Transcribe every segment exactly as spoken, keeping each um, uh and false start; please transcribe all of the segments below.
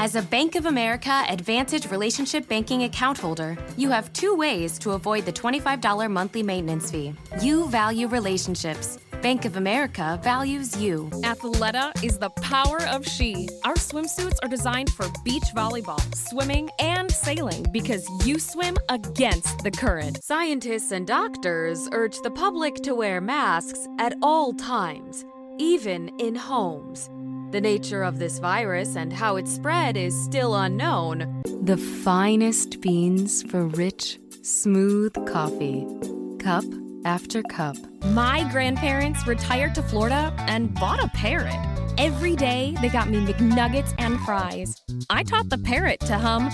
As a Bank of America Advantage Relationship Banking account holder, you have two ways to avoid the twenty-five dollars monthly maintenance fee. You value relationships. Bank of America values you. Athleta is the power of she. Our swimsuits are designed for beach volleyball, swimming, and sailing because you swim against the current. Scientists and doctors urge the public to wear masks at all times, even in homes. The nature of this virus and how it spread is still unknown. The finest beans for rich, smooth coffee. Cup after cup. My grandparents retired to Florida and bought a parrot. Every day, they got me McNuggets and fries. I taught the parrot to hum.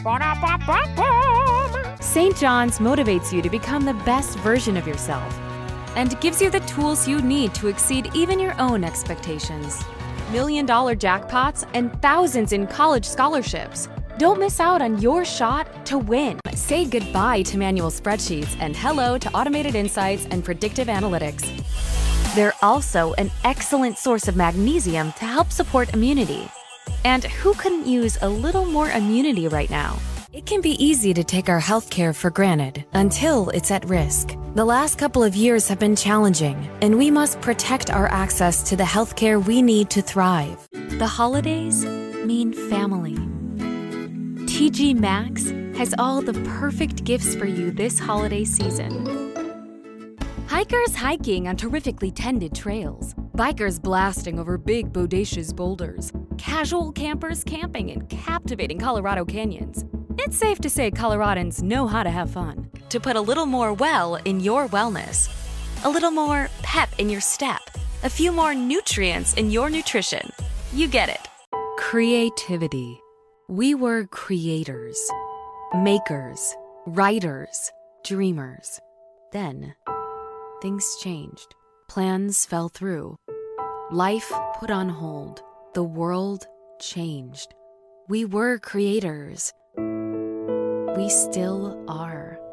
Saint John's motivates you to become the best version of yourself and gives you the tools you need to exceed even your own expectations. Million dollar jackpots and thousands in college scholarships. Don't miss out on your shot to win. Say goodbye to manual spreadsheets and hello to automated insights and predictive analytics. They're also an excellent source of magnesium to help support immunity. And who couldn't use a little more immunity right now? It can be easy to take our healthcare for granted until it's at risk. The last couple of years have been challenging, and we must protect our access to the healthcare we need to thrive. The holidays mean family. T G Maxx has all the perfect gifts for you this holiday season. Hikers hiking on terrifically tended trails. Bikers blasting over big, bodacious boulders. Casual campers camping in captivating Colorado canyons. It's safe to say Coloradans know how to have fun. To put a little more well in your wellness. A little more pep in your step. A few more nutrients in your nutrition. You get it. Creativity. We were creators, makers, writers, dreamers. Then, things changed. Plans fell through. Life put on hold. The world changed. We were creators. We still are.